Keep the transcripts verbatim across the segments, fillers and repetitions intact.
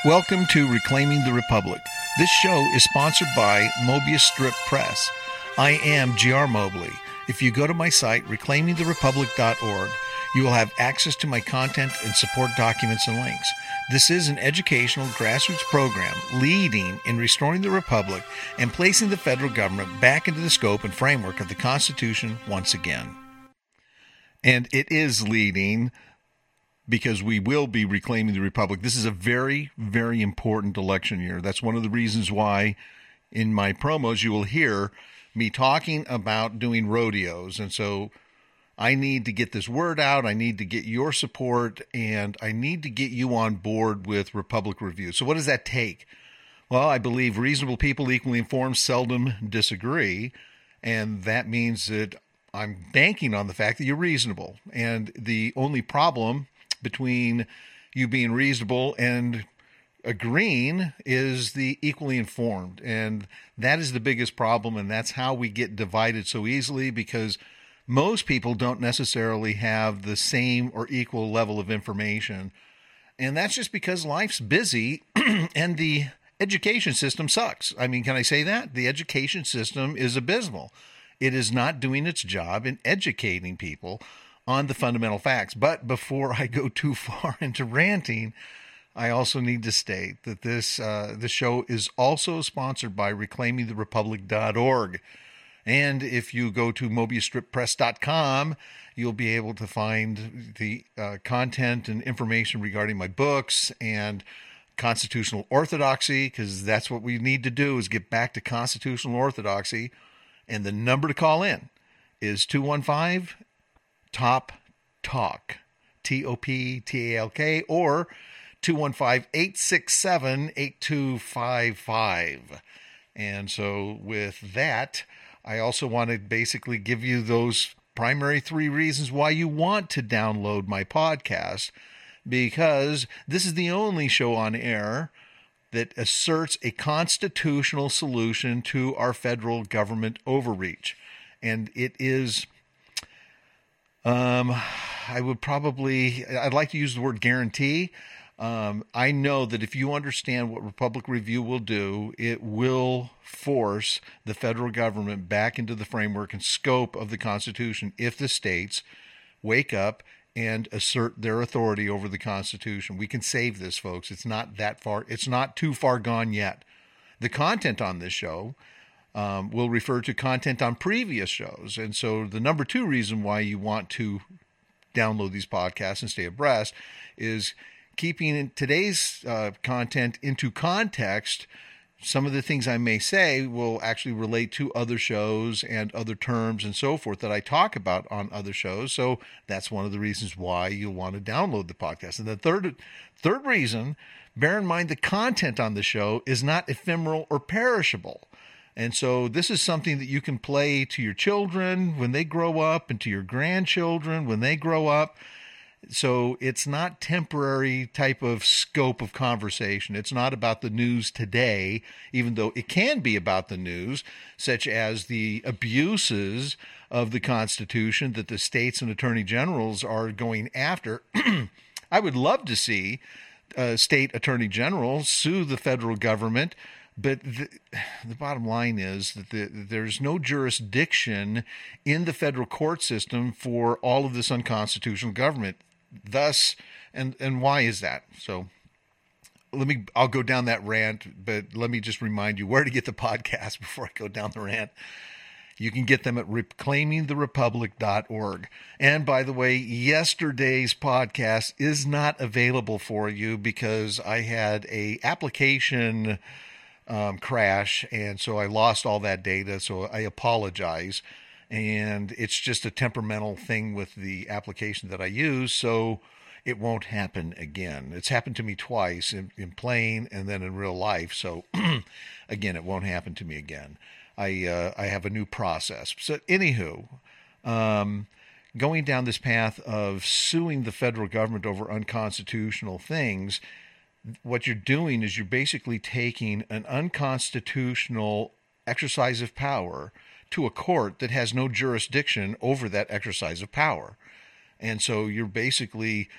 Welcome to Reclaiming the Republic. This show is sponsored by Mobius Strip Press. I am G R Mobley. If you go to my site, reclaiming the republic dot org, you will have access to my content and support documents and links. This is an educational grassroots program leading in restoring the Republic and placing the federal government back into the scope and framework of the Constitution once again. And it is leading because we will be reclaiming the Republic. This is a very, very important election year. That's one of the reasons why in my promos you will hear me talking about doing rodeos. And so I need to get this word out. I need to get your support, and I need to get you on board with Republic Review. So what does that take? Well, I believe reasonable people, equally informed, seldom disagree. And that means that I'm banking on the fact that you're reasonable. And the only problem between you being reasonable and agreeing is the equally informed. And that is the biggest problem, and that's how we get divided so easily, because most people don't necessarily have the same or equal level of information. And that's just because life's busy and the education system sucks. I mean, can I say that? The education system is abysmal. It is not doing its job in educating people on the fundamental facts. But before I go too far into ranting, I also need to state that this uh, this show is also sponsored by reclaiming the republic dot org. And if you go to mobius strip press dot com, you'll be able to find the uh, content and information regarding my books and constitutional orthodoxy, because that's what we need to do, is get back to constitutional orthodoxy. And the number to call in is two one five top talk, T O P T A L K, or two one five, eight six seven, eight two five five. And so with that, I also want to basically give you those primary three reasons why you want to download my podcast, because this is the only show on air that asserts a constitutional solution to our federal government overreach. And it is, um, I would probably, I'd like to use the word guarantee. Um, I know that if you understand what Republic Review will do, it will force the federal government back into the framework and scope of the Constitution if the states wake up and assert their authority over the Constitution. We can save this, folks. It's not that far. It's not too far gone yet. The content on this show um, will refer to content on previous shows. And so the number two reason why you want to download these podcasts and stay abreast is keeping today's uh, content into context. Some of the things I may say will actually relate to other shows and other terms and so forth that I talk about on other shows. So that's one of the reasons why you'll want to download the podcast. And the third, third reason, bear in mind the content on the show is not ephemeral or perishable. And so this is something that you can play to your children when they grow up and to your grandchildren when they grow up. So it's not temporary type of scope of conversation. It's not about the news today, even though it can be about the news, such as the abuses of the Constitution that the states and attorney generals are going after. I would love to see uh, state attorney generals sue the federal government, but the, the bottom line is that the, there's no jurisdiction in the federal court system for all of this unconstitutional government. Thus, and and why is that? So let me, I'll go down that rant, but let me just remind you where to get the podcast before I go down the rant. You can get them at reclaiming the republic dot org. And by the way, yesterday's podcast is not available for you because I had a application um, crash, and so I lost all that data, so I apologize. And it's just a temperamental thing with the application that I use, so it won't happen again. It's happened to me twice in, in playing and then in real life, so again, it won't happen to me again. I uh, I have a new process. So anywho, um, going down this path of suing the federal government over unconstitutional things, what you're doing is you're basically taking an unconstitutional exercise of power to a court that has no jurisdiction over that exercise of power. And so you're basically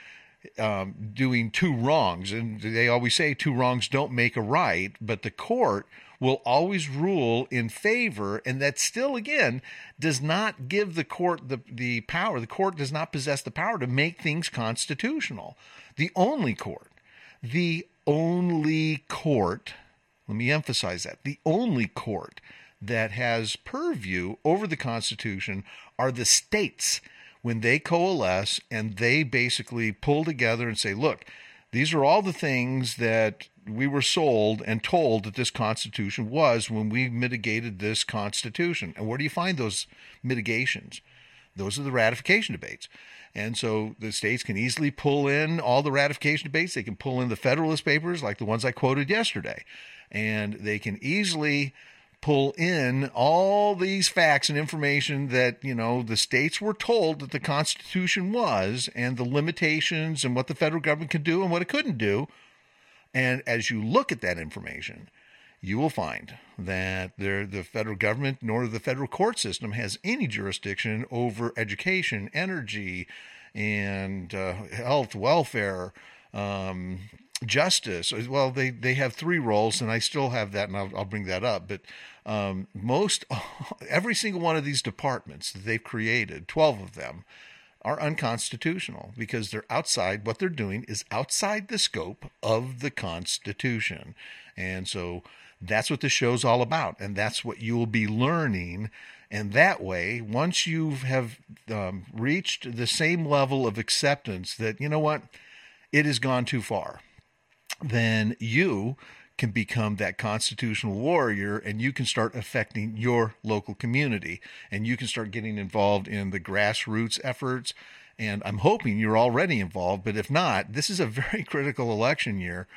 um, doing two wrongs. And they always say two wrongs don't make a right, but the court will always rule in favor. And that still, again, does not give the court the, the power. The court does not possess the power to make things constitutional. The only court, the only court, let me emphasize that, the only court that has purview over the Constitution are the states when they coalesce and they basically pull together and say, look, these are all the things that we were sold and told that this Constitution was when we mitigated this Constitution. And where do you find those mitigations? Those are the ratification debates. And so the states can easily pull in all the ratification debates. They can pull in the Federalist Papers like the ones I quoted yesterday. And they can easily pull in all these facts and information that, you know, the states were told that the Constitution was, and the limitations and what the federal government could do and what it couldn't do. And as you look at that information, you will find that there, the federal government nor the federal court system has any jurisdiction over education, energy, and uh, health, welfare, um, justice. Well, they, they have three roles, and I still have that, and I'll, I'll bring that up. But um, most, every single one of these departments that they've created, twelve of them, are unconstitutional because they're outside, what they're doing is outside the scope of the Constitution. And so that's what the show's all about, and that's what you will be learning. And that way, once you have um, reached the same level of acceptance that, you know what, it has gone too far, then you can become that constitutional warrior, and you can start affecting your local community, and you can start getting involved in the grassroots efforts. And I'm hoping you're already involved, but if not, this is a very critical election year.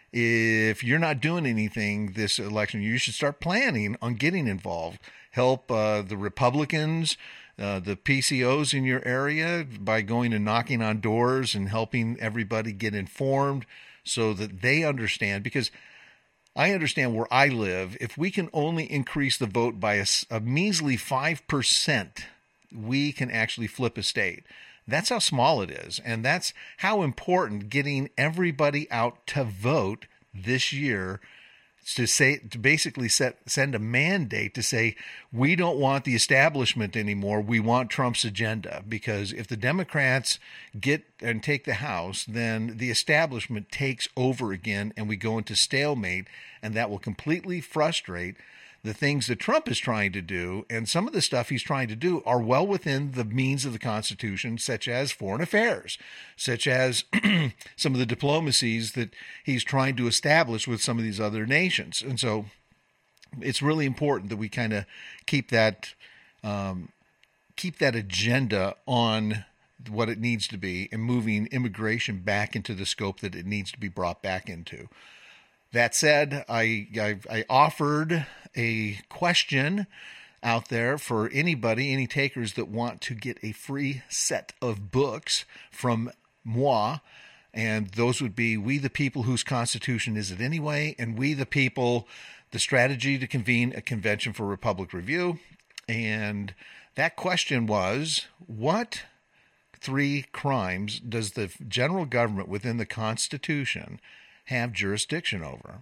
If you're not doing anything this election, you should start planning on getting involved. Help uh, the Republicans, uh, the P C Os in your area by going and knocking on doors and helping everybody get informed so that they understand. Because I understand where I live, if we can only increase the vote by a, a measly five percent, we can actually flip a state. That's how small it is. And that's how important getting everybody out to vote this year to say, to basically set, send a mandate to say, we don't want the establishment anymore. We want Trump's agenda. Because if the Democrats get and take the House, then the establishment takes over again and we go into stalemate, and that will completely frustrate the things that Trump is trying to do. And some of the stuff he's trying to do are well within the means of the Constitution, such as foreign affairs, such as some of the diplomacies that he's trying to establish with some of these other nations. And so it's really important that we kind of keep that um, keep that agenda on what it needs to be and moving immigration back into the scope that it needs to be brought back into. That said, I, I I offered a question out there for anybody, any takers that want to get a free set of books from moi. And those would be We the People, Whose Constitution Is It Anyway? And We the People, The Strategy to Convene a Convention for Republic Review. And that question was, what three crimes does the general government within the Constitution have jurisdiction over?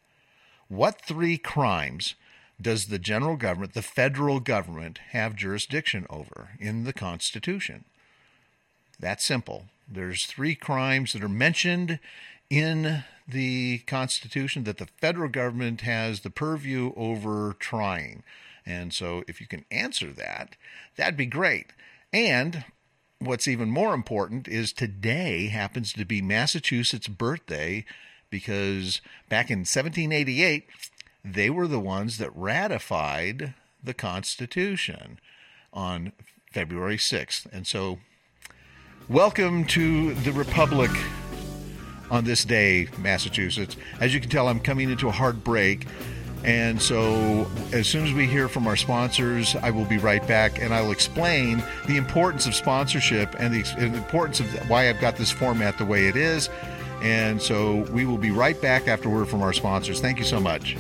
What three crimes does the general government, the federal government, have jurisdiction over in the Constitution? That's simple. There's three crimes that are mentioned in the Constitution that the federal government has the purview over trying. And so if you can answer that, that'd be great. And what's even more important is today happens to be Massachusetts' birthday, because back in seventeen eighty-eight, they were the ones that ratified the Constitution on February sixth. And so welcome to the Republic on this day, Massachusetts. As you can tell, I'm coming into a hard break. And so as soon as we hear from our sponsors, I will be right back, and I'll explain the importance of sponsorship and the, and the importance of why I've got this format the way it is. And so we will be right back after word from our sponsors. Thank you so much.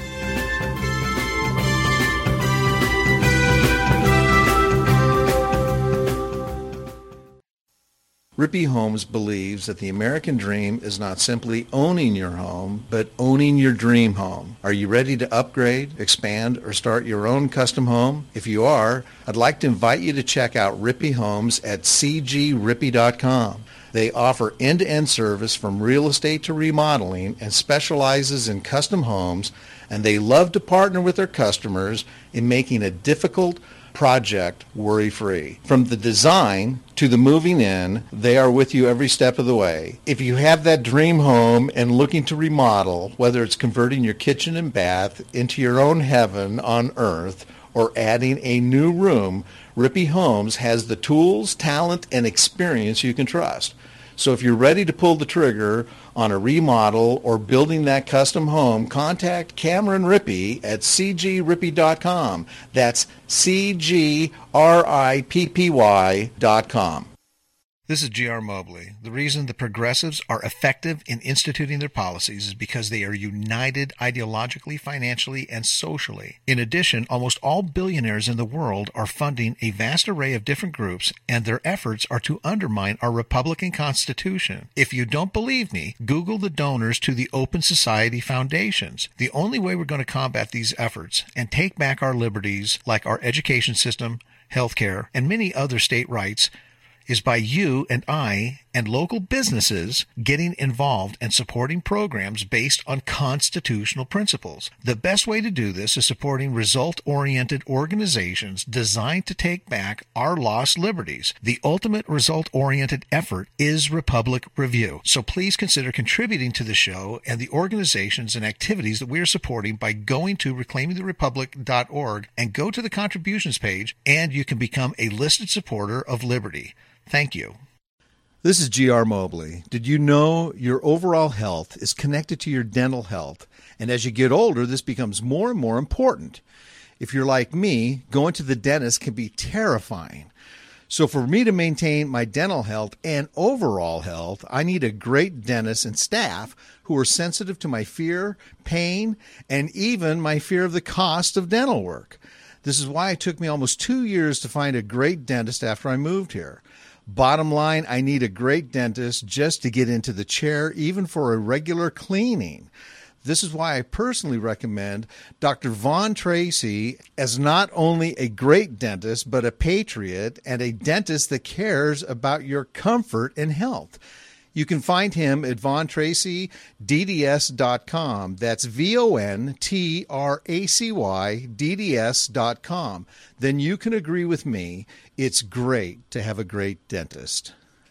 Rippey Homes believes that the American dream is not simply owning your home, but owning your dream home. Are you ready to upgrade, expand, or start your own custom home? If you are, I'd like to invite you to check out Rippey Homes at c g rippey dot com. They offer end-to-end service from real estate to remodeling and specializes in custom homes, and they love to partner with their customers in making a difficult project worry-free. From the design to the moving in, they are with you every step of the way. If you have that dream home and looking to remodel, whether it's converting your kitchen and bath into your own heaven on earth or adding a new room, Rippey Homes has the tools, talent, and experience you can trust. So if you're ready to pull the trigger on a remodel or building that custom home, contact Cameron Rippey at c g rippey dot com. That's C G R I P P Y dot com. This is G R Mobley. The reason the progressives are effective in instituting their policies is because they are united ideologically, financially, and socially. In addition, almost all billionaires in the world are funding a vast array of different groups, and their efforts are to undermine our Republican Constitution. If you don't believe me, Google the donors to the Open Society Foundations. The only way we're going to combat these efforts and take back our liberties, like our education system, healthcare, and many other state rights, is by you and I and local businesses getting involved and supporting programs based on constitutional principles. The best way to do this is supporting result-oriented organizations designed to take back our lost liberties. The ultimate result-oriented effort is Republic Review. So please consider contributing to the show and the organizations and activities that we are supporting by going to reclaiming the republic dot org and go to the contributions page, and you can become a listed supporter of liberty. Thank you. This is G R Mobley. Did you know your overall health is connected to your dental health? And as you get older, this becomes more and more important. If you're like me, going to the dentist can be terrifying. So for me to maintain my dental health and overall health, I need a great dentist and staff who are sensitive to my fear, pain, and even my fear of the cost of dental work. This is why it took me almost two years to find a great dentist after I moved here. Bottom line, I need a great dentist just to get into the chair, even for a regular cleaning. This is why I personally recommend Doctor Vaughn Tracy as not only a great dentist, but a patriot and a dentist that cares about your comfort and health. You can find him at von tracy d d s dot com. That's V O N T R A C Y D D S dot com. Then you can agree with me. It's great to have a great dentist.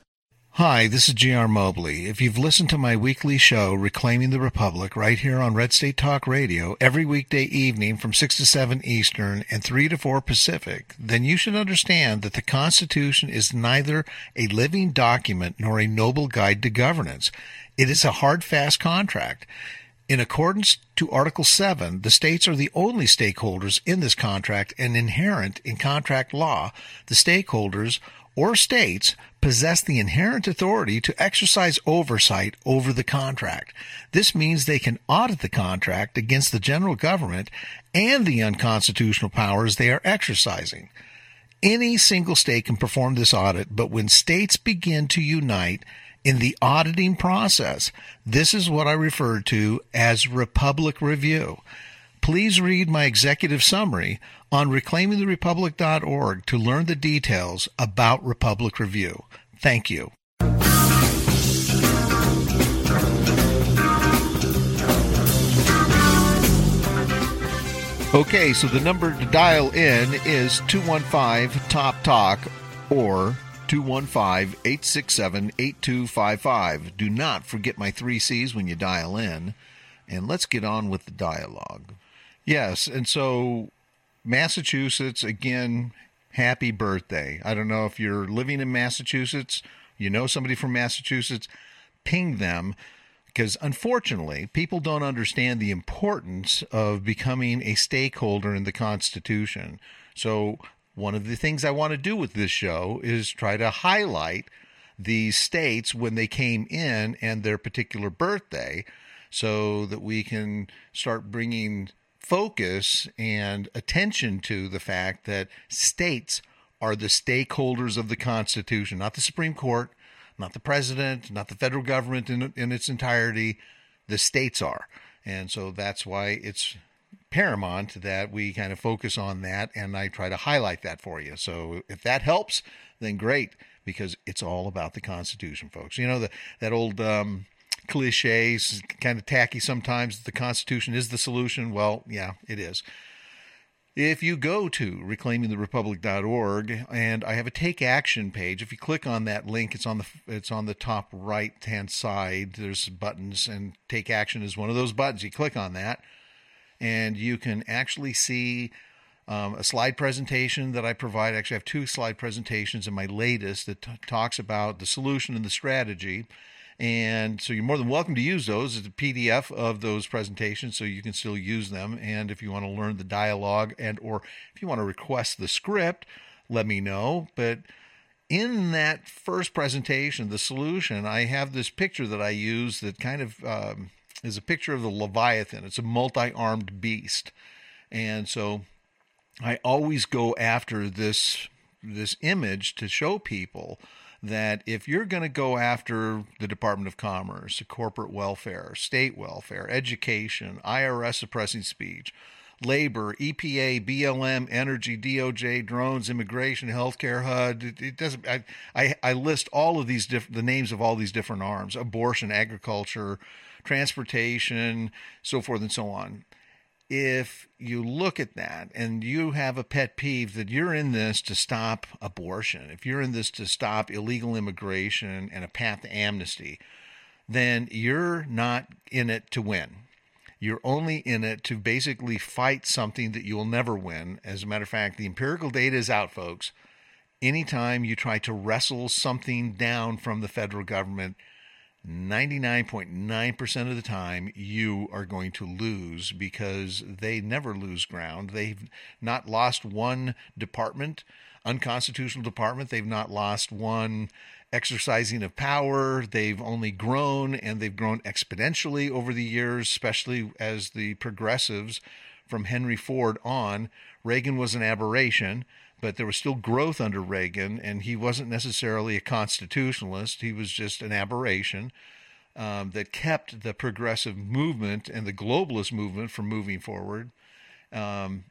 Hi, this is G R Mobley. If you've listened to my weekly show, Reclaiming the Republic, right here on Red State Talk Radio, every weekday evening from six to seven Eastern and three to four Pacific, then you should understand that the Constitution is neither a living document nor a noble guide to governance. It is a hard, fast contract. In accordance to Article seven, the states are the only stakeholders in this contract, and inherent in contract law, the stakeholders or states possess the inherent authority to exercise oversight over the contract. This means they can audit the contract against the general government and the unconstitutional powers they are exercising. Any single state can perform this audit, but when states begin to unite in the auditing process, this is what I refer to as Republic Review. Please read my executive summary on reclaiming the republic dot org to learn the details about Republic Review. Thank you. Okay, so the number to dial in is two one five Top Talk or two one five, eight six seven, eight two five five. Do not forget my three C's when you dial in. And let's get on with the dialogue. Yes, and so Massachusetts, again, happy birthday. I don't know if you're living in Massachusetts, you know somebody from Massachusetts, ping them, because unfortunately, people don't understand the importance of becoming a stakeholder in the Constitution. So one of the things I want to do with this show is try to highlight these states when they came in and their particular birthday so that we can start bringing focus and attention to the fact that states are the stakeholders of the Constitution, not the Supreme Court, not the president, not the federal government in, in its entirety. The states are. And so that's why it's paramount that we kind of focus on that, and I try to highlight that for you. So if that helps, then great, because it's all about the Constitution, folks. You know, the, that old um, cliche, kind of tacky sometimes, the Constitution is the solution. Well, yeah, it is. If you go to reclaiming the republic dot org, and I have a take action page, if you click on that link, it's on the it's on the top right hand side. There's buttons, and take action is one of those buttons. You click on that, and you can actually see um, a slide presentation that I provide. Actually, I have two slide presentations in my latest that t- talks about the solution and the strategy. And so you're more than welcome to use those. It's a P D F of those presentations, so you can still use them. And if you want to learn the dialogue, and or if you want to request the script, let me know. But in that first presentation, the solution, I have this picture that I use that kind of um, is a picture of the Leviathan. It's a multi-armed beast. And so I always go after this this image to show people that if you're going to go after the Department of Commerce, the corporate welfare, state welfare, education, I R S suppressing speech, labor, E P A, B L M, energy, D O J, drones, immigration, healthcare, H U D, it, it doesn't. I, I I list all of these different the names of all these different arms: abortion, agriculture, transportation, so forth and so on. If you look at that and you have a pet peeve that you're in this to stop abortion, if you're in this to stop illegal immigration and a path to amnesty, then you're not in it to win. You're only in it to basically fight something that you will never win. As a matter of fact, the empirical data is out, folks. Anytime you try to wrestle something down from the federal government, ninety-nine point nine percent of the time you are going to lose, because they never lose ground. They've not lost one department, unconstitutional department. They've not lost one exercising of power. They've only grown, and they've grown exponentially over the years, especially as the progressives from Henry Ford on. Reagan was an aberration, but there was still growth under Reagan, and he wasn't necessarily a constitutionalist. He was just an aberration um, that kept the progressive movement and the globalist movement from moving forward. Um,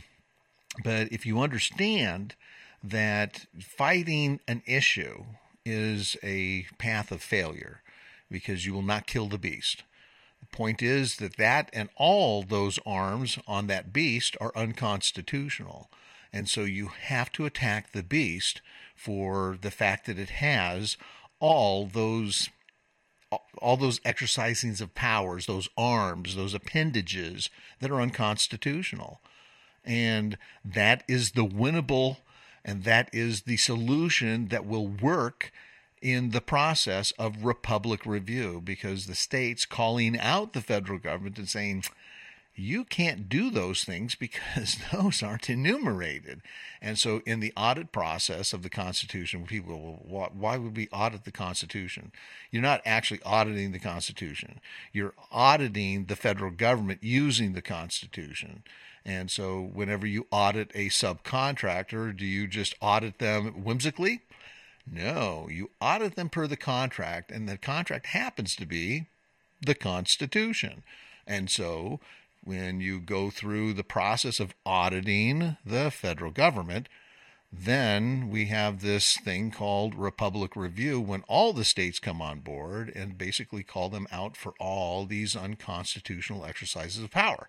but if you understand that fighting an issue is a path of failure, because you will not kill the beast. The point is that that and all those arms on that beast are unconstitutional. And so you have to attack the beast for the fact that it has all those all those exercisings of powers, those arms, those appendages that are unconstitutional. And that is the winnable, and that is the solution that will work in the process of republic review, because the states calling out the federal government and saying, you can't do those things because those aren't enumerated. And so in the audit process of the Constitution, people go, well, why would we audit the Constitution? You're not actually auditing the Constitution. You're auditing the federal government using the Constitution. And so whenever you audit a subcontractor, do you just audit them whimsically? No, you audit them per the contract, and the contract happens to be the Constitution. And so when you go through the process of auditing the federal government, then we have this thing called Republic Review, when all the states come on board and basically call them out for all these unconstitutional exercises of power.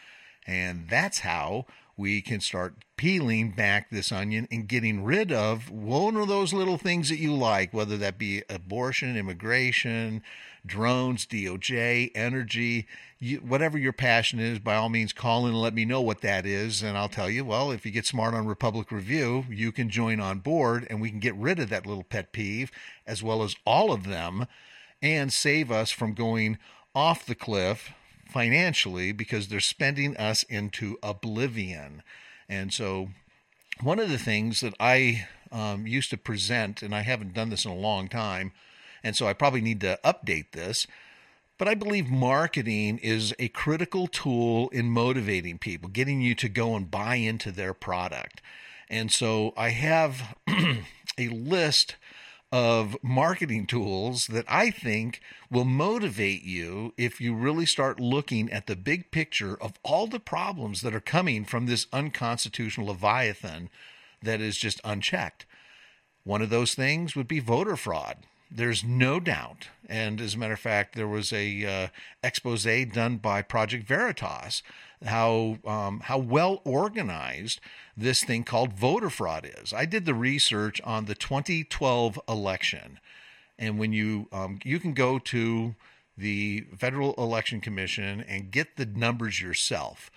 And that's how we can start peeling back this onion and getting rid of one of those little things that you like, whether that be abortion, immigration, drones, D O J, energy, you, whatever your passion is. By all means, call in and let me know what that is, and I'll tell you, well, if you get smart on Republic Review, you can join on board, and we can get rid of that little pet peeve, as well as all of them, and save us from going off the cliff financially, because they're spending us into oblivion. And so one of the things that I um, used to present, and I haven't done this in a long time, and so I probably need to update this, but I believe marketing is a critical tool in motivating people, getting you to go and buy into their product. And so I have a list of marketing tools that I think will motivate you if you really start looking at the big picture of all the problems that are coming from this unconstitutional Leviathan that is just unchecked. One of those things would be voter fraud. There's no doubt. And as a matter of fact, there was a uh, expose done by Project Veritas, how um, how well organized this thing called voter fraud is. I did the research on the twenty twelve election. And when you um, you can go to the Federal Election Commission and get the numbers yourself.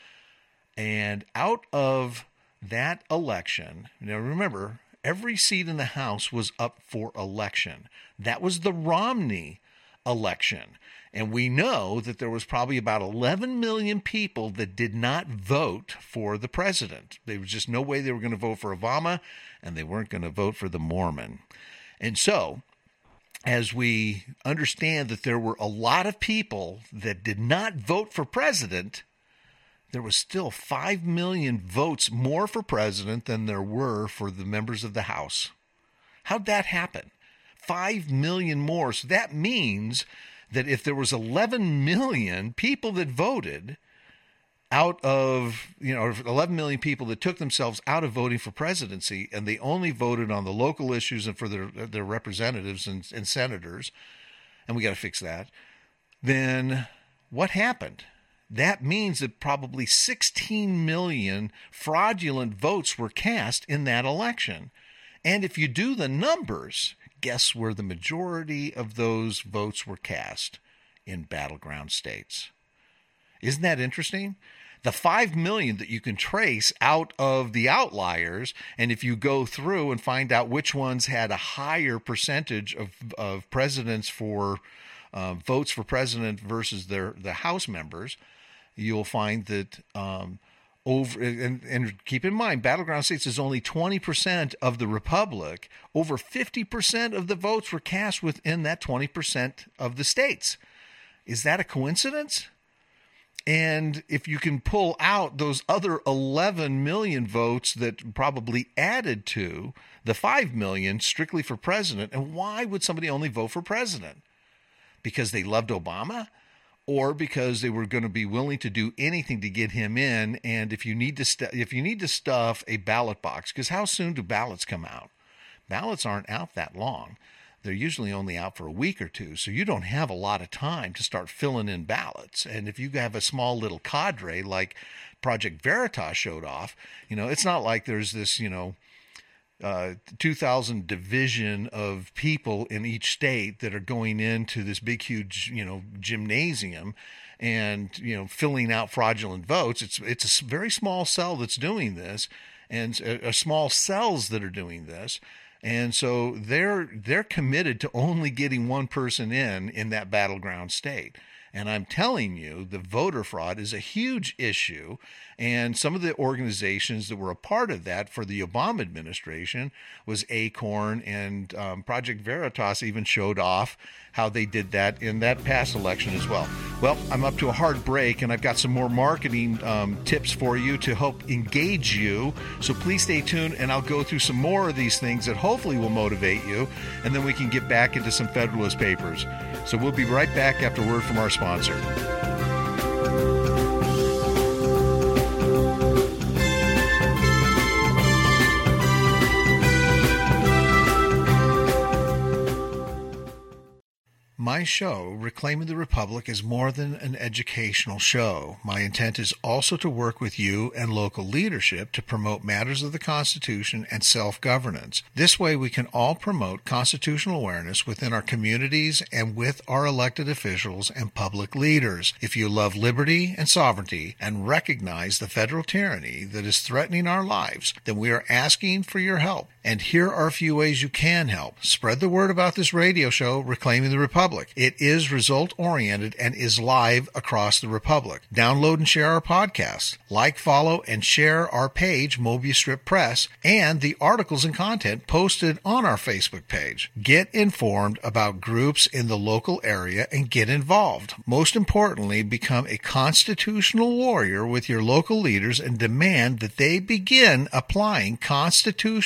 And out of that election, now remember, every seat in the House was up for election. That was the Romney election. And we know that there was probably about eleven million people that did not vote for the president. There was just no way they were going to vote for Obama, and they weren't going to vote for the Mormon. And so, as we understand that there were a lot of people that did not vote for president, there was still five million votes more for president than there were for the members of the House. How'd that happen? five million more. So that means that if there was eleven million people that voted out of, you know, eleven million people that took themselves out of voting for presidency, and they only voted on the local issues and for their, their representatives and, and senators, and we got to fix that, then what happened? That means that probably sixteen million fraudulent votes were cast in that election. And if you do the numbers, guess where the majority of those votes were cast? In battleground states. Isn't that interesting? The five million that you can trace out of the outliers, and if you go through and find out which ones had a higher percentage of, of presidents for uh, votes for president versus their the House members, you'll find that um, over and, and keep in mind, battleground states is only twenty percent of the republic. Over fifty percent of the votes were cast within that twenty percent of the states. Is that a coincidence? And if you can pull out those other eleven million votes that probably added to the five million strictly for president, and why would somebody only vote for president? Because they loved Obama? Or because they were going to be willing to do anything to get him in? And if you need to st- if you need to stuff a ballot box, because how soon do ballots come out? Ballots aren't out that long. They're usually only out for a week or two, so you don't have a lot of time to start filling in ballots. And if you have a small little cadre like Project Veritas showed off, you know, it's not like there's this, you know, uh, two thousand division of people in each state that are going into this big, huge, you know, gymnasium and, you know, filling out fraudulent votes. It's it's a very small cell that's doing this, and a, a small cells that are doing this. And so they're they're committed to only getting one person in in that battleground state. And I'm telling you, the voter fraud is a huge issue. And some of the organizations that were a part of that for the Obama administration was ACORN, and um, Project Veritas even showed off how they did that in that past election as well. Well, I'm up to a hard break, and I've got some more marketing um, tips for you to help engage you. So please stay tuned, and I'll go through some more of these things that hopefully will motivate you, and then we can get back into some Federalist Papers. So we'll be right back after word from our sponsor. My show, Reclaiming the Republic, is more than an educational show. My intent is also to work with you and local leadership to promote matters of the Constitution and self-governance. This way we can all promote constitutional awareness within our communities and with our elected officials and public leaders. If you love liberty and sovereignty and recognize the federal tyranny that is threatening our lives, then we are asking for your help. And here are a few ways you can help. Spread the word about this radio show, Reclaiming the Republic. It is result-oriented and is live across the Republic. Download and share our podcast. Like, follow, and share our page, Mobius Strip Press, and the articles and content posted on our Facebook page. Get informed about groups in the local area and get involved. Most importantly, become a constitutional warrior with your local leaders and demand that they begin applying constitutional tests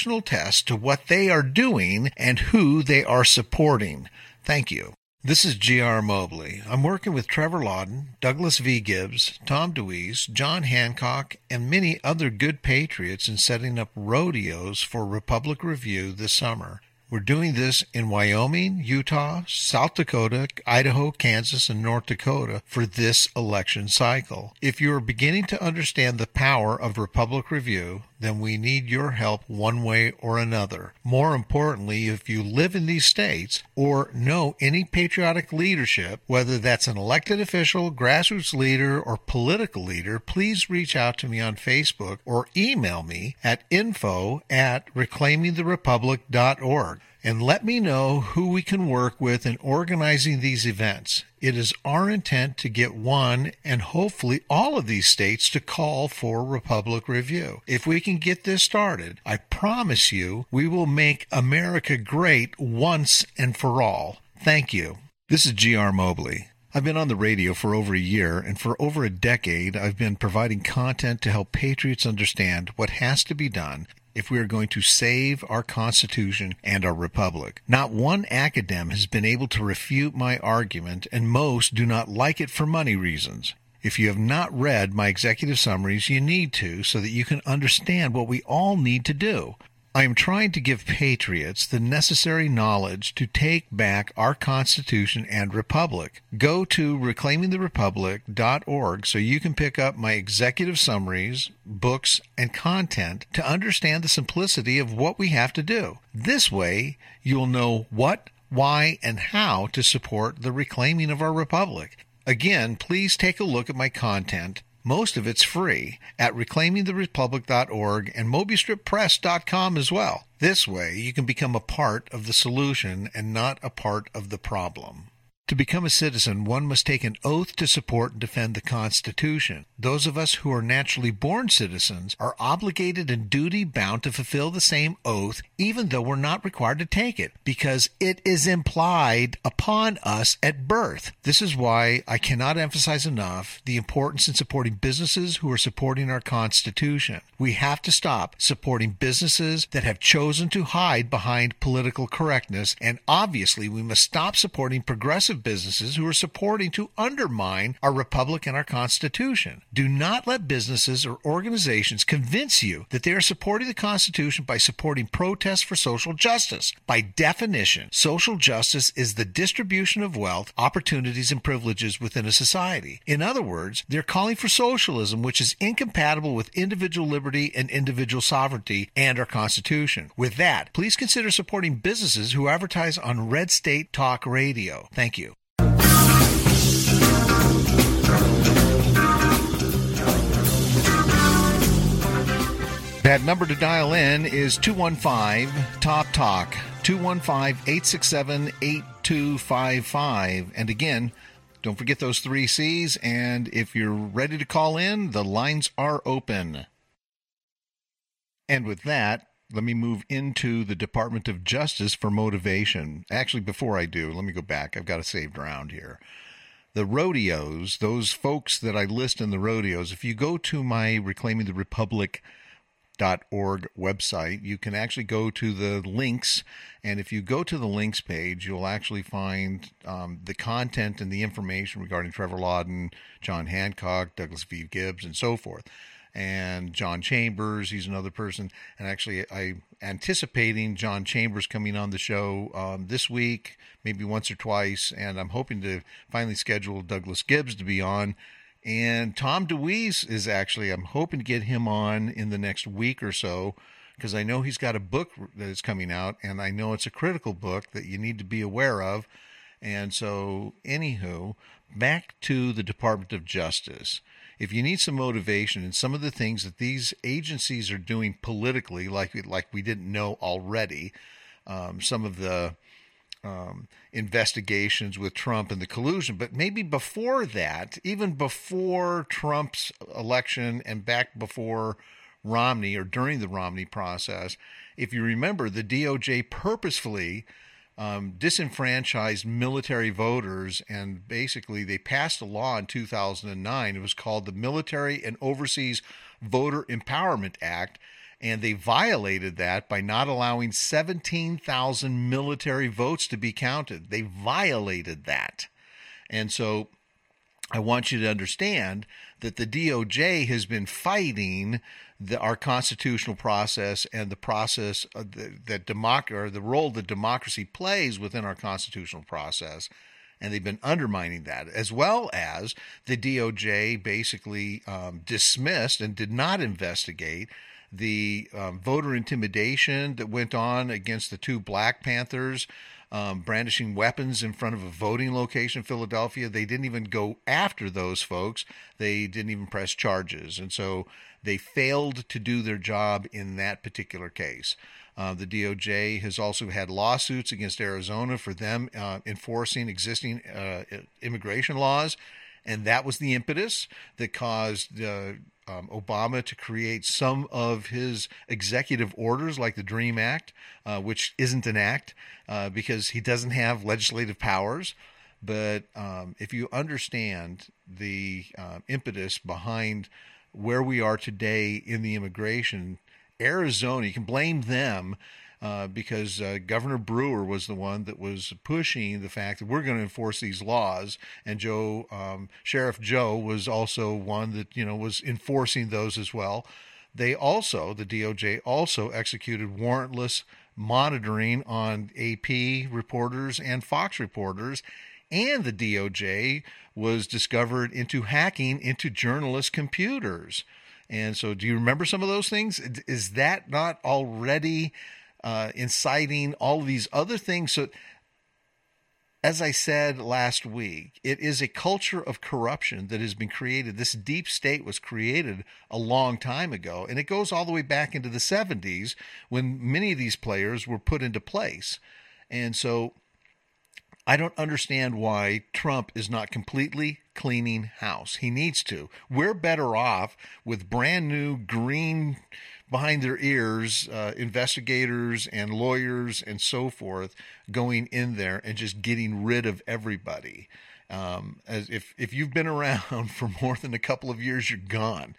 access to what they are doing and who they are supporting. Thank you. This is G R Mobley. I'm working with Trevor Lawden, Douglas V. Gibbs, Tom DeWeese, John Hancock, and many other good patriots in setting up rodeos for Republic Review this summer. We're doing this in Wyoming, Utah, South Dakota, Idaho, Kansas, and North Dakota for this election cycle. If you are beginning to understand the power of Republic Review, then we need your help one way or another. More importantly, if you live in these states or know any patriotic leadership, whether that's an elected official, grassroots leader, or political leader, please reach out to me on Facebook or email me at info at reclaiming the republic dot org. And let me know who we can work with in organizing these events. It is our intent to get one and hopefully all of these states to call for Republic Review. If we can get this started, I promise you we will make America great once and for all. Thank you. This is G R Mobley. I've been on the radio for over a year, and for over a decade I've been providing content to help patriots understand what has to be done if we are going to save our Constitution and our Republic. Not one academic has been able to refute my argument, and most do not like it for money reasons. If you have not read my executive summaries, you need to so that you can understand what we all need to do. I am trying to give patriots the necessary knowledge to take back our Constitution and Republic. Go to reclaiming the republic dot org so you can pick up my executive summaries, books, and content to understand the simplicity of what we have to do. This way, you'll know what, why, and how to support the reclaiming of our republic. Again, please take a look at my content. Most of it's free at reclaiming the republic dot org and moby strip press dot com as well. This way, you can become a part of the solution and not a part of the problem. To become a citizen, one must take an oath to support and defend the Constitution. Those of us who are naturally born citizens are obligated and duty-bound to fulfill the same oath, even though we're not required to take it, because it is implied upon us at birth. This is why I cannot emphasize enough the importance in supporting businesses who are supporting our Constitution. We have to stop supporting businesses that have chosen to hide behind political correctness, and obviously we must stop supporting progressive businesses who are supporting to undermine our republic and our Constitution. Do not let businesses or organizations convince you that they are supporting the Constitution by supporting protests for social justice. By definition, social justice is the distribution of wealth, opportunities, and privileges within a society. In other words, they're calling for socialism, which is incompatible with individual liberty and individual sovereignty and our Constitution. With that, please consider supporting businesses who advertise on Red State Talk Radio. Thank you. That number to dial in is two one five Talk Talk, two one five, eight six seven, eight two five five. And again, don't forget those three C's, and if you're ready to call in, the lines are open. And with that, let me move into the Department of Justice for motivation. Actually, before I do, let me go back. I've got a saved round here. The rodeos, those folks that I list in the rodeos, if you go to my reclaiming the republic dot org website, you can actually go to the links, and if you go to the links page, you'll actually find um, the content and the information regarding Trevor Lawden, John Hancock, Douglas V. Gibbs, and so forth. And John Chambers, he's another person. And actually, I'm anticipating John Chambers coming on the show um, this week, maybe once or twice. And I'm hoping to finally schedule Douglas Gibbs to be on. And Tom DeWeese is actually, I'm hoping to get him on in the next week or so, because I know he's got a book that is coming out, and I know it's a critical book that you need to be aware of. And so, anywho, back to the Department of Justice. If you need some motivation and some of the things that these agencies are doing politically, like like we didn't know already, um, some of the um, investigations with Trump and the collusion, but maybe before that, even before Trump's election and back before Romney or during the Romney process, if you remember, the D O J purposefully Um, disenfranchised military voters, and basically they passed a law in two thousand nine. It was called the Military and Overseas Voter Empowerment Act, And they violated that by not allowing seventeen thousand military votes to be counted. They violated that. And so I want you to understand that the D O J has been fighting the, our constitutional process and the process of the, that democ- or the role that democracy plays within our constitutional process. And they've been undermining that, as well as the D O J basically um, dismissed and did not investigate the um, voter intimidation that went on against the two Black Panthers um, brandishing weapons in front of a voting location in Philadelphia. They didn't even go after those folks. They didn't even press charges. And so they failed to do their job in that particular case. Uh, the D O J has also had lawsuits against Arizona for them uh, enforcing existing uh, immigration laws. And that was the impetus that caused uh, um, Obama to create some of his executive orders, like the DREAM Act, uh, which isn't an act uh, because he doesn't have legislative powers. But um, if you understand the uh, impetus behind where we are today in the immigration, Arizona, you can blame them uh, because uh, Governor Brewer was the one that was pushing the fact that we're going to enforce these laws, and Joe, um, Sheriff Joe, was also one that you know was enforcing those as well. They also, the D O J also executed warrantless monitoring on A P reporters and Fox reporters, and the D O J was discovered into hacking into journalists' computers. And so do you remember some of those things? Is that not already uh, inciting all of these other things? So as I said last week, it is a culture of corruption that has been created. This deep state was created a long time ago, and it goes all the way back into the seventies when many of these players were put into place. And so I don't understand why Trump is not completely cleaning house. He needs to. We're better off with brand new green behind their ears uh, investigators and lawyers and so forth going in there and just getting rid of everybody. Um, as if, if you've been around for more than a couple of years, you're gone.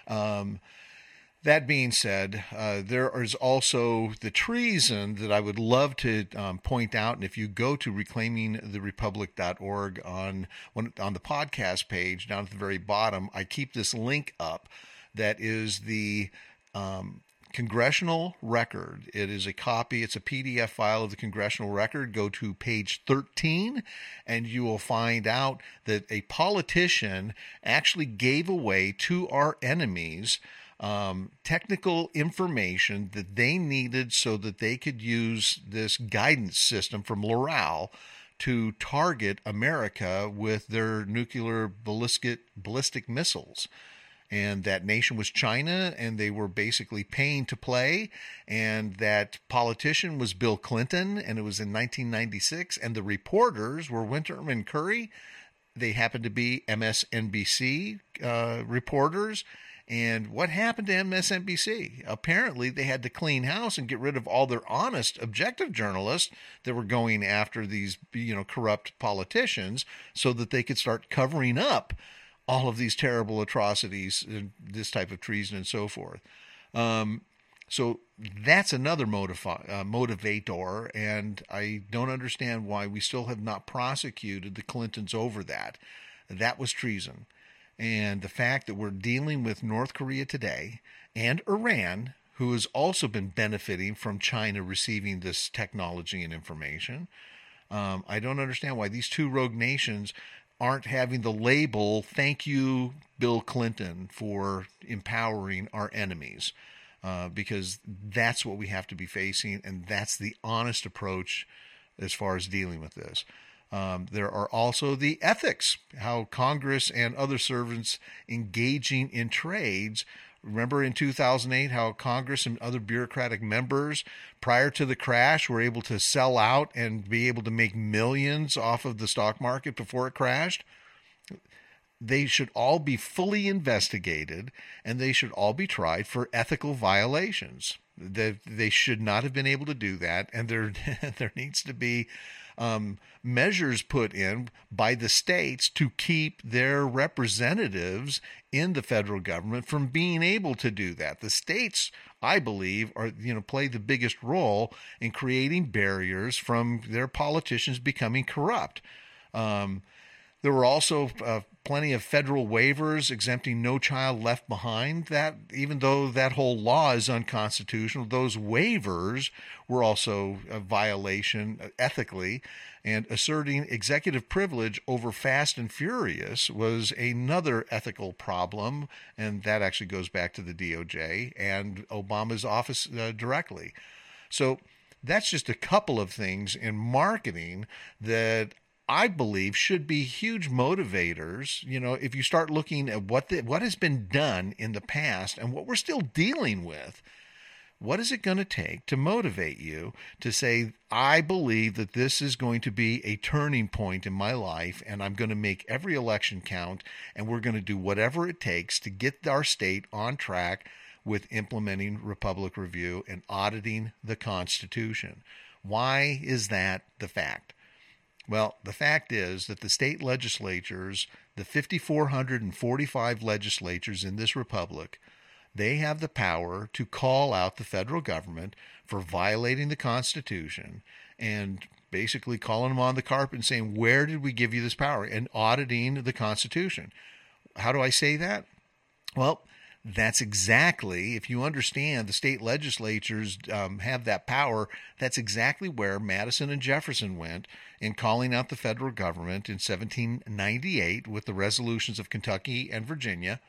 Um, That being said, uh, there is also the treason that I would love to um, point out. And if you go to reclaiming the republic dot org on, on the podcast page down at the very bottom, I keep this link up that is the um, congressional record. It is a copy. It's a P D F file of the congressional record. Go to page thirteen and you will find out that a politician actually gave away to our enemies Um, technical information that they needed so that they could use this guidance system from Loral to target America with their nuclear ballistic ballistic missiles. And that nation was China, and they were basically paying to play. And that politician was Bill Clinton, and it was in nineteen ninety-six. And the reporters were Winterman and Curry. They happened to be M S N B C uh, reporters. And what happened to M S N B C? Apparently, they had to clean house and get rid of all their honest, objective journalists that were going after these, you know, corrupt politicians so that they could start covering up all of these terrible atrocities and this type of treason and so forth. Um, so that's another motivi- uh, motivator, and I don't understand why we still have not prosecuted the Clintons over that. That was treason. And the fact that we're dealing with North Korea today and Iran, who has also been benefiting from China receiving this technology and information, um, I don't understand why these two rogue nations aren't having the label, thank you, Bill Clinton, for empowering our enemies. Uh, because that's what we have to be facing, and that's the honest approach as far as dealing with this. Um, there are also the ethics, how Congress and other servants engaging in trades. Remember in two thousand eight how Congress and other bureaucratic members prior to the crash were able to sell out and be able to make millions off of the stock market before it crashed? They should all be fully investigated, and they should all be tried for ethical violations. They, they should not have been able to do that, and there there needs to be um, measures put in by the states to keep their representatives in the federal government from being able to do that. The states, I believe, are you know play the biggest role in creating barriers from their politicians becoming corrupt. Um, There were also uh, plenty of federal waivers exempting No Child Left Behind. That, even though that whole law is unconstitutional, those waivers were also a violation ethically. And asserting executive privilege over Fast and Furious was another ethical problem, and that actually goes back to the D O J and Obama's office uh, directly. So that's just a couple of things in marketing that I believe should be huge motivators. You know, if you start looking at what the, what has been done in the past and what we're still dealing with, what is it going to take to motivate you to say, I believe that this is going to be a turning point in my life, and I'm going to make every election count, and we're going to do whatever it takes to get our state on track with implementing Republic Review and auditing the Constitution. Why is that the fact? Well, the fact is that the state legislatures, the five thousand four hundred forty-five legislatures in this republic, they have the power to call out the federal government for violating the Constitution and basically calling them on the carpet and saying, where did we give you this power? And auditing the Constitution. How do I say that? Well, that's exactly, if you understand the state legislatures um, have that power, that's exactly where Madison and Jefferson went in calling out the federal government in seventeen ninety-eight with the resolutions of Kentucky and Virginia.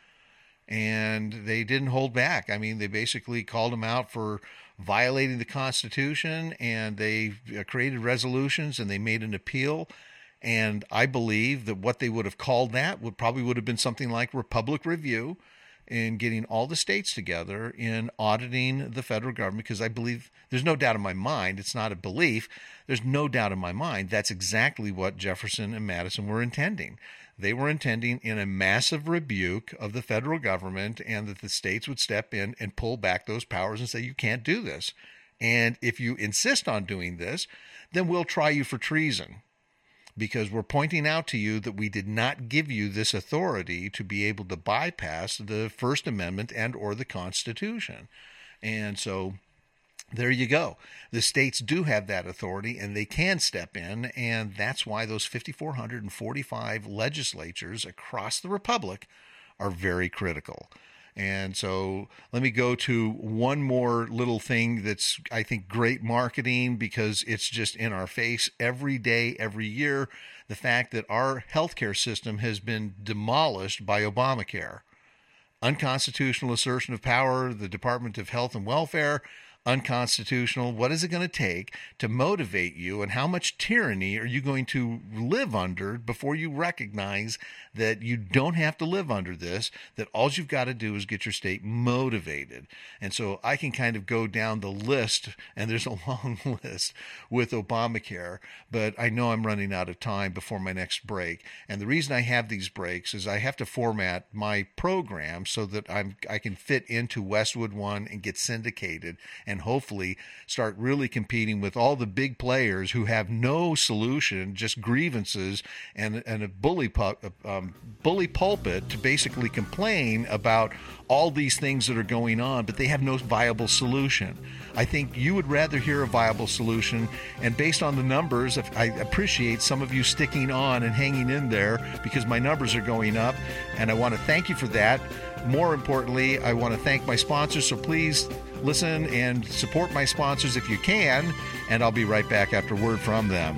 And they didn't hold back. I mean, they basically called them out for violating the Constitution, and they created resolutions, and they made an appeal. And I believe that what they would have called that would probably would have been something like Republic Review, in getting all the states together in auditing the federal government, because I believe, there's no doubt in my mind, it's not a belief, there's no doubt in my mind, that's exactly what Jefferson and Madison were intending. They were intending in a massive rebuke of the federal government, and that the states would step in and pull back those powers and say, you can't do this. And if you insist on doing this, then we'll try you for treason, because we're pointing out to you that we did not give you this authority to be able to bypass the First Amendment and or the Constitution. And so there you go. The states do have that authority, and they can step in, and that's why those five thousand four hundred forty-five legislatures across the republic are very critical. And so let me go to one more little thing that's, I think, great marketing, because it's just in our face every day, every year. The fact that our healthcare system has been demolished by Obamacare. Unconstitutional assertion of power, the Department of Health and Welfare, unconstitutional. What is it going to take to motivate you, and how much tyranny are you going to live under before you recognize that you don't have to live under this, that all you've got to do is get your state motivated? And so I can kind of go down the list, and there's a long list with Obamacare, but I know I'm running out of time before my next break. And the reason I have these breaks is I have to format my program so that I'm I can fit into Westwood One and get syndicated, and hopefully start really competing with all the big players who have no solution, just grievances and, and a bully, pu- um, bully pulpit to basically complain about all these things that are going on, but they have no viable solution. I think you would rather hear a viable solution, and based on the numbers, I appreciate some of you sticking on and hanging in there, because my numbers are going up, and I want to thank you for that. More importantly, I want to thank my sponsors, so please listen and support my sponsors if you can, and I'll be right back after word from them.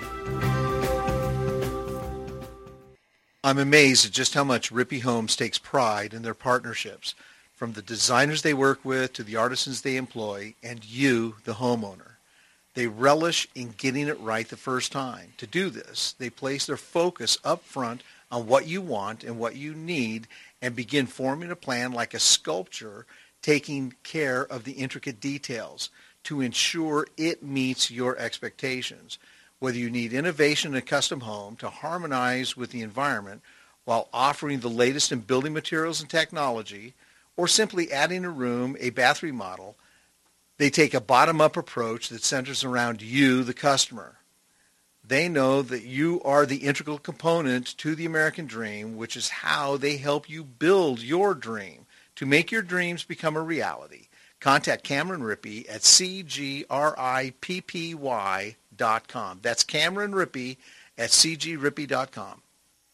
I'm amazed at just how much Rippey Homes takes pride in their partnerships, from the designers they work with to the artisans they employ, and you, the homeowner. They relish in getting it right the first time. To do this, they place their focus up front on what you want and what you need, and begin forming a plan like a sculptor, taking care of the intricate details to ensure it meets your expectations. Whether you need innovation in a custom home to harmonize with the environment while offering the latest in building materials and technology, or simply adding a room, a bath remodel, they take a bottom-up approach that centers around you, the customer. They know that you are the integral component to the American dream, which is how they help you build your dream to make your dreams become a reality. Contact Cameron Rippey at C G R I P P Y dot com. That's Cameron Rippey at C G Rippey dot com.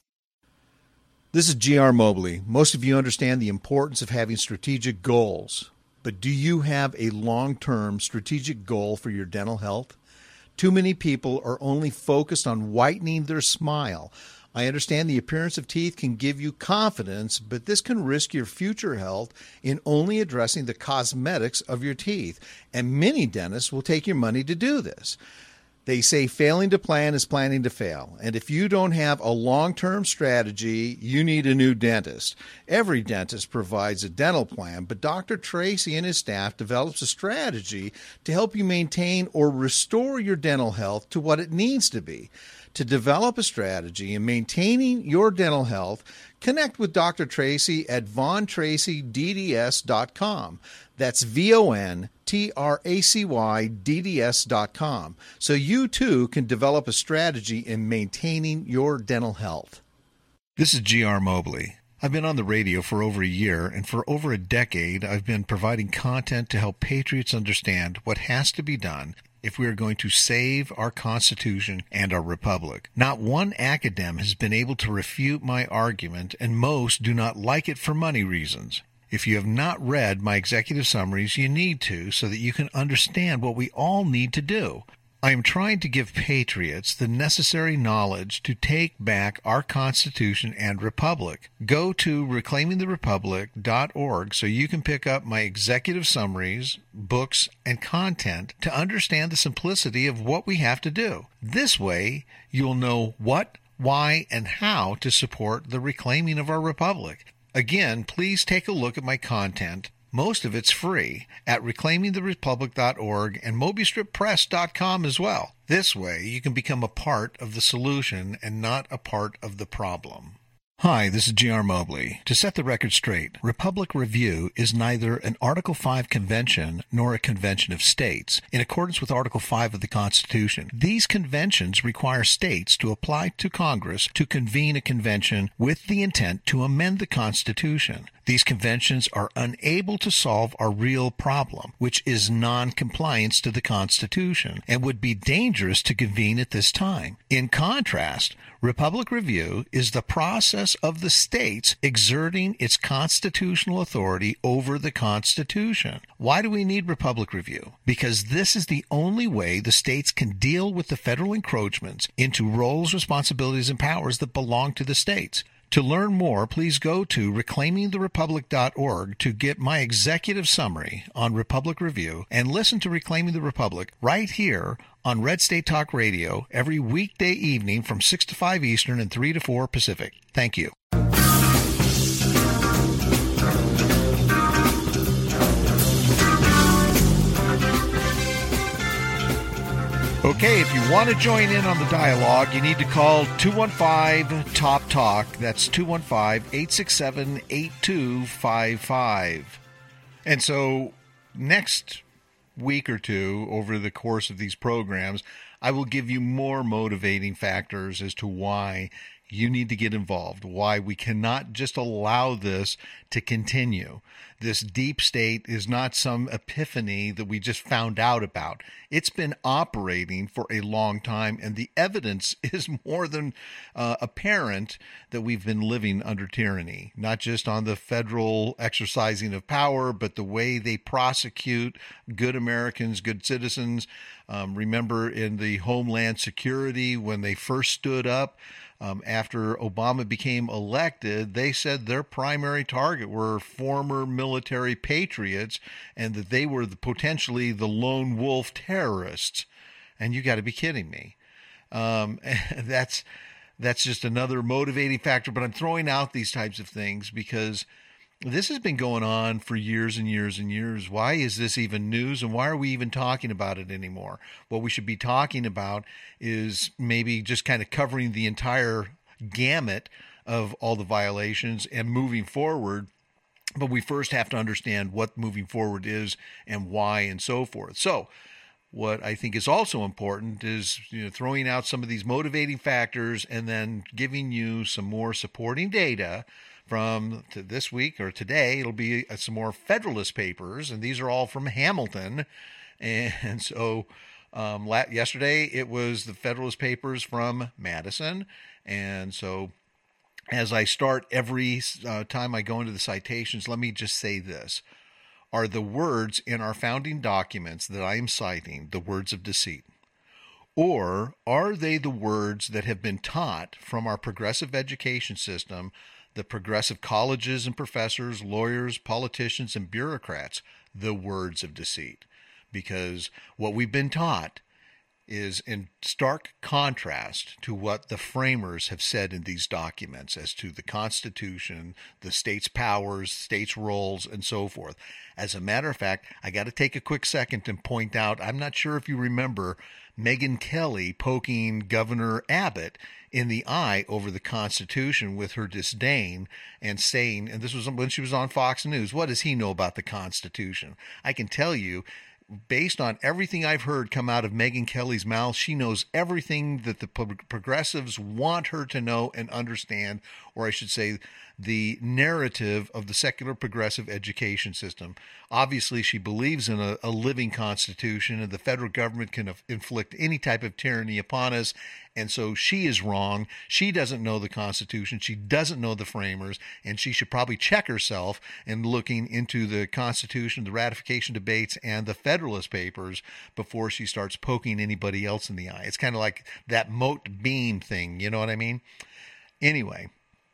This is G R Mobley. Most of you understand the importance of having strategic goals, but do you have a long-term strategic goal for your dental health? Too many people are only focused on whitening their smile. I understand the appearance of teeth can give you confidence, but this can risk your future health in only addressing the cosmetics of your teeth, and many dentists will take your money to do this. They say failing to plan is planning to fail, and if you don't have a long-term strategy, you need a new dentist. Every dentist provides a dental plan, but Doctor Tracy and his staff develops a strategy to help you maintain or restore your dental health to what it needs to be. To develop a strategy in maintaining your dental health, connect with Doctor Tracy at von tracy d d s dot com. That's V O N T R A C Y D D S dot com. So you too can develop a strategy in maintaining your dental health. This is G R Mobley. I've been on the radio for over a year, and for over a decade, I've been providing content to help patriots understand what has to be done if we are going to save our Constitution and our Republic. Not one academic has been able to refute my argument, and most do not like it for money reasons. If you have not read my executive summaries, you need to, so that you can understand what we all need to do. I am trying to give patriots the necessary knowledge to take back our Constitution and Republic. Go to reclaiming the republic dot org so you can pick up my executive summaries, books, and content to understand the simplicity of what we have to do. This way, you'll know what, why, and how to support the reclaiming of our republic. Again, please take a look at my content. Most of it's free at reclaiming the republic dot org and moby strip press dot com as well. This way, you can become a part of the solution and not a part of the problem. Hi, this is G R Mobley. To set the record straight, Republic Review is neither an Article five convention nor a convention of states. In accordance with Article five of the Constitution, these conventions require states to apply to Congress to convene a convention with the intent to amend the Constitution. These conventions are unable to solve our real problem, which is non-compliance to the Constitution, and would be dangerous to convene at this time. In contrast, Republic Review is the process of the states exerting its constitutional authority over the Constitution. Why do we need Republic Review? Because this is the only way the states can deal with the federal encroachments into roles, responsibilities, and powers that belong to the states. To learn more, please go to reclaiming the republic dot org to get my executive summary on Republic Review and listen to Reclaiming the Republic right here on Red State Talk Radio every weekday evening from six to five Eastern and three to four Pacific. Thank you. Okay, if you want to join in on the dialogue, you need to call two one five top talk. That's two one five, eight six seven, eight two five five. And so next week or two, over the course of these programs, I will give you more motivating factors as to why you need to get involved, why we cannot just allow this to continue. This deep state is not some epiphany that we just found out about. It's been operating for a long time, and the evidence is more than uh, apparent that we've been living under tyranny, not just on the federal exercising of power, but the way they prosecute good Americans, good citizens. Um, remember in the Homeland Security, when they first stood up, Um, after Obama became elected, they said their primary target were former military patriots and that they were the, potentially the lone wolf terrorists. And you got to be kidding me. Um, that's that's just another motivating factor. But I'm throwing out these types of things because this has been going on for years and years and years. Why is this even news, and why are we even talking about it anymore? What we should be talking about is maybe just kind of covering the entire gamut of all the violations and moving forward. But we first have to understand what moving forward is and why and so forth. So what I think is also important is, you know, throwing out some of these motivating factors and then giving you some more supporting data from to this week or today. It'll be some more Federalist papers, and these are all from Hamilton. And so um, yesterday it was the Federalist papers from Madison. And so as I start every uh, time I go into the citations, let me just say this. Are the words in our founding documents that I am citing the words of deceit? Or are they the words that have been taught from our progressive education system, the progressive colleges and professors, lawyers, politicians, and bureaucrats, the words of deceit? Because what we've been taught is in stark contrast to what the framers have said in these documents as to the Constitution, the state's powers, states' roles, and so forth. As a matter of fact, I got to take a quick second and point out, I'm not sure if you remember Megyn Kelly poking Governor Abbott in the eye over the Constitution with her disdain and saying, and this was when she was on Fox News, what does he know about the Constitution? I can tell you, based on everything I've heard come out of Megyn Kelly's mouth, she knows everything that the progressives want her to know and understand, or I should say, the narrative of the secular progressive education system. Obviously, she believes in a, a living constitution, and the federal government can inflict any type of tyranny upon us. And so she is wrong. She doesn't know the Constitution. She doesn't know the framers, and she should probably check herself in looking into the Constitution, the ratification debates, and the Federalist Papers before she starts poking anybody else in the eye. It's kind of like that mote beam thing. You know what I mean? Anyway.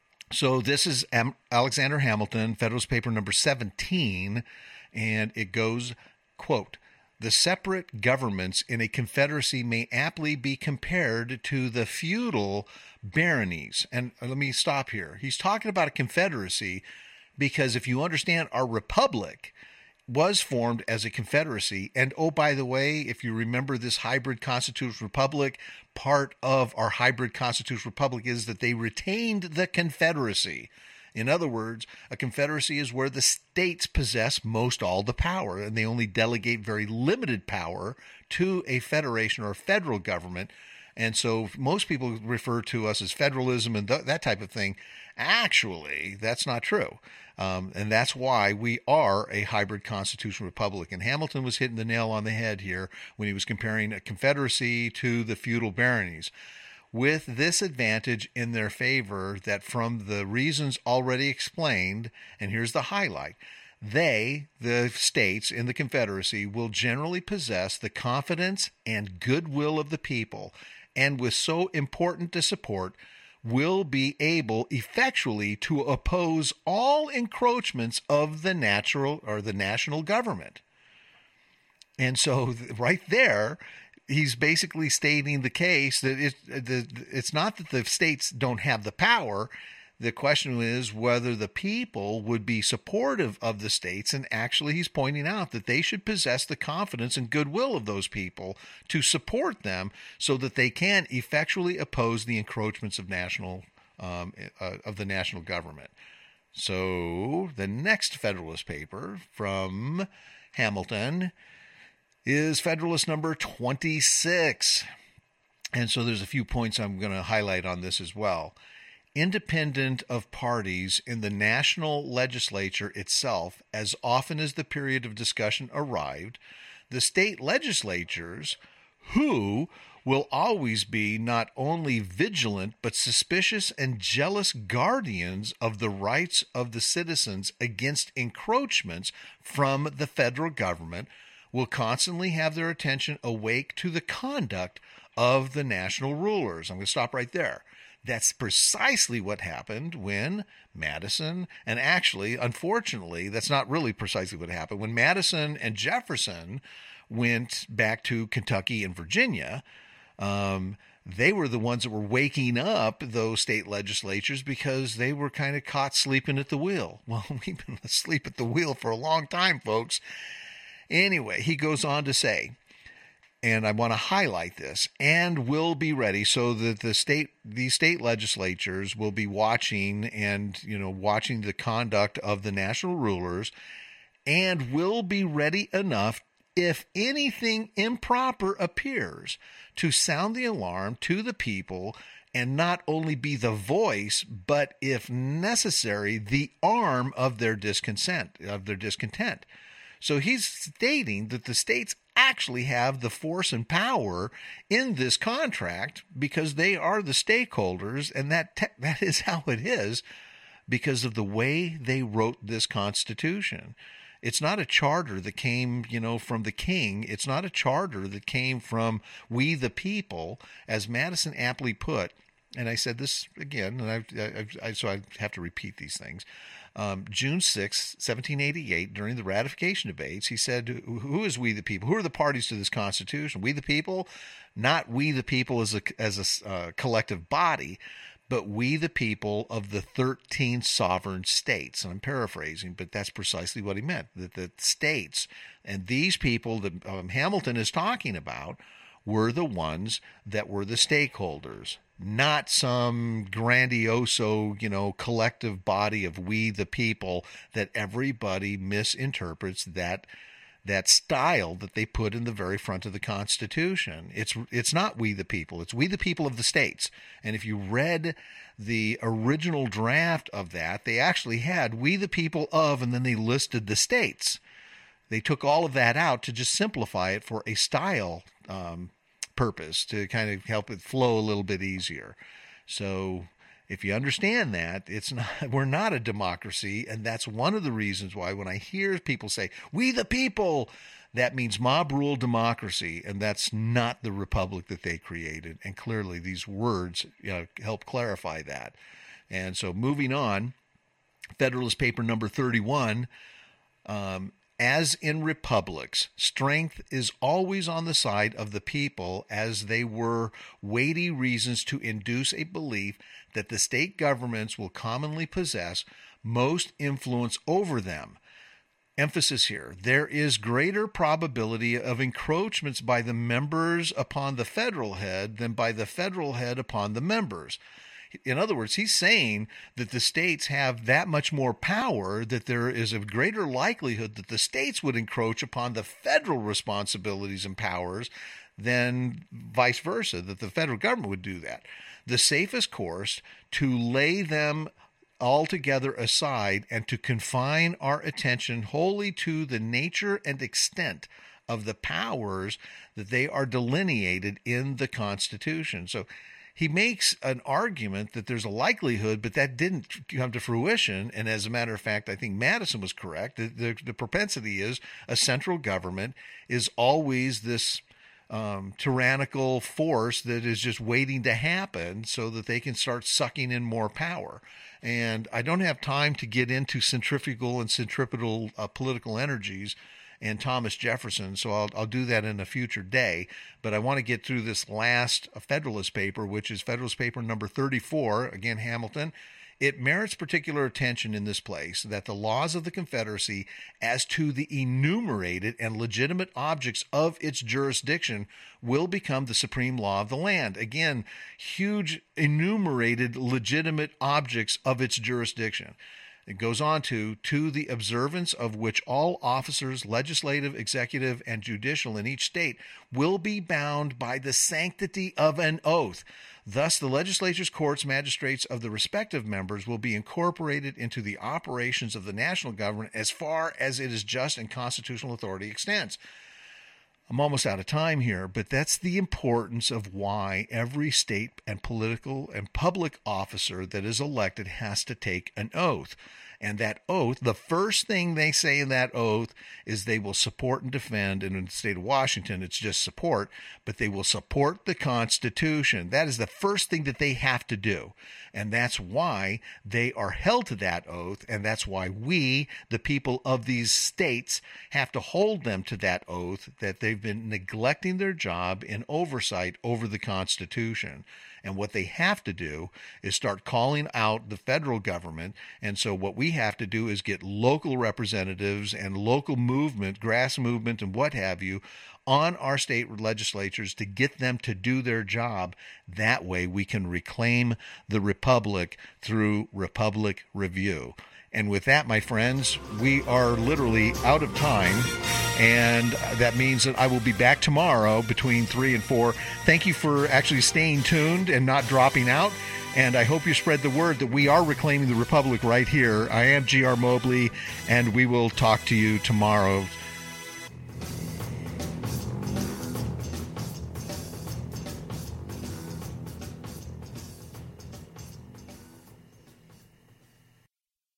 So this is Alexander Hamilton, Federalist Paper number seventeen, and it goes, quote, "The separate governments in a confederacy may aptly be compared to the feudal baronies." And let me stop here. He's talking about a confederacy because if you understand, our republic was formed as a confederacy. And oh, by the way, if you remember this hybrid constitutional republic, part of our hybrid constitutional republic is that they retained the confederacy. In other words, a confederacy is where the states possess most all the power, and they only delegate very limited power to a federation or a federal government. And so most people refer to us as federalism and th- that type of thing. Actually, that's not true. Um, and that's why we are a hybrid constitutional republic. And Hamilton was hitting the nail on the head here when he was comparing a confederacy to the feudal baronies, with this advantage in their favor that from the reasons already explained, and here's the highlight, they, the states in the confederacy, will generally possess the confidence and goodwill of the people, and with so important to support, will be able effectually to oppose all encroachments of the natural or the national government. And so right there, he's basically stating the case that it, the, it's not that the states don't have the power. The question is whether the people would be supportive of the states, and actually he's pointing out that they should possess the confidence and goodwill of those people to support them so that they can effectually oppose the encroachments of national um, uh, of the national government. So the next Federalist paper from Hamilton is Federalist number twenty-six. And so there's a few points I'm going to highlight on this as well. Independent of parties in the national legislature itself, as often as the period of discussion arrived, the state legislatures, who will always be not only vigilant but suspicious and jealous guardians of the rights of the citizens against encroachments from the federal government, will constantly have their attention awake to the conduct of the national rulers. I'm going to stop right there. That's precisely what happened when Madison, and actually, unfortunately, that's not really precisely what happened. When Madison and Jefferson went back to Kentucky and Virginia, um, they were the ones that were waking up those state legislatures because they were kind of caught sleeping at the wheel. Well, we've been asleep at the wheel for a long time, folks. Anyway, he goes on to say, and I want to highlight this, and will be ready so that the state, these state legislatures will be watching and, you know, watching the conduct of the national rulers, and will be ready enough if anything improper appears, to sound the alarm to the people and not only be the voice, but if necessary, the arm of their discontent, of their discontent. So he's stating that the states actually have the force and power in this contract because they are the stakeholders, and that te- that is how it is because of the way they wrote this Constitution. It's not a charter that came, you know, from the king. It's not a charter that came from we the people, as Madison aptly put. And I said this again, and I, I, I so I have to repeat these things. Um, June sixth, seventeen eighty-eight, during the ratification debates, he said, who is we the people? Who are the parties to this Constitution? We the people, not we the people as a, as a uh, collective body, but we the people of the thirteen sovereign states. And I'm paraphrasing, but that's precisely what he meant, that the states and these people that um, Hamilton is talking about were the ones that were the stakeholders, not some grandioso, you know, collective body of we the people that everybody misinterprets that that style that they put in the very front of the Constitution. It's it's not we the people. It's we the people of the states. And if you read the original draft of that, they actually had we the people of, and then they listed the states. They took all of that out to just simplify it for a style um, purpose, to kind of help it flow a little bit easier. So if you understand that, it's not, we're not a democracy, and that's one of the reasons why when I hear people say, we the people, that means mob rule democracy, and that's not the republic that they created. And clearly these words, you know, help clarify that. And so moving on, Federalist Paper number thirty-one, um, as in republics, strength is always on the side of the people, as they were weighty reasons to induce a belief that the state governments will commonly possess most influence over them. Emphasis here, there is greater probability of encroachments by the members upon the federal head than by the federal head upon the members. In other words, he's saying that the states have that much more power, that there is a greater likelihood that the states would encroach upon the federal responsibilities and powers than vice versa, that the federal government would do that. The safest course to lay them altogether aside and to confine our attention wholly to the nature and extent of the powers that they are delineated in the Constitution. So he makes an argument that there's a likelihood, but that didn't come to fruition. And as a matter of fact, I think Madison was correct. The, the, the propensity is a central government is always this um, tyrannical force that is just waiting to happen so that they can start sucking in more power. And I don't have time to get into centrifugal and centripetal uh, political energies and Thomas Jefferson, so I'll, I'll do that in a future day. But I want to get through this last Federalist paper, which is Federalist Paper number thirty-four, again, Hamilton. It merits particular attention in this place that the laws of the Confederacy as to the enumerated and legitimate objects of its jurisdiction will become the supreme law of the land. Again, huge enumerated legitimate objects of its jurisdiction. It goes on to, to the observance of which all officers, legislative, executive, and judicial in each state will be bound by the sanctity of an oath. Thus, the legislatures, courts, magistrates of the respective members will be incorporated into the operations of the national government as far as it is just and constitutional authority extends. I'm almost out of time here, but that's the importance of why every state and political and public officer that is elected has to take an oath. And that oath, the first thing they say in that oath is they will support and defend, and in the state of Washington, it's just support, but they will support the Constitution. That is the first thing that they have to do. And that's why they are held to that oath, and that's why we, the people of these states, have to hold them to that oath, that they've been neglecting their job in oversight over the Constitution. And what they have to do is start calling out the federal government. And so what we have to do is get local representatives and local movement, grass movement, and what have you, on our state legislatures to get them to do their job. That way we can reclaim the republic through Republic Review. And with that, my friends, we are literally out of time. And that means that I will be back tomorrow between three and four. Thank you for actually staying tuned and not dropping out. And I hope you spread the word that we are reclaiming the Republic right here. I am G R Mobley, and we will talk to you tomorrow.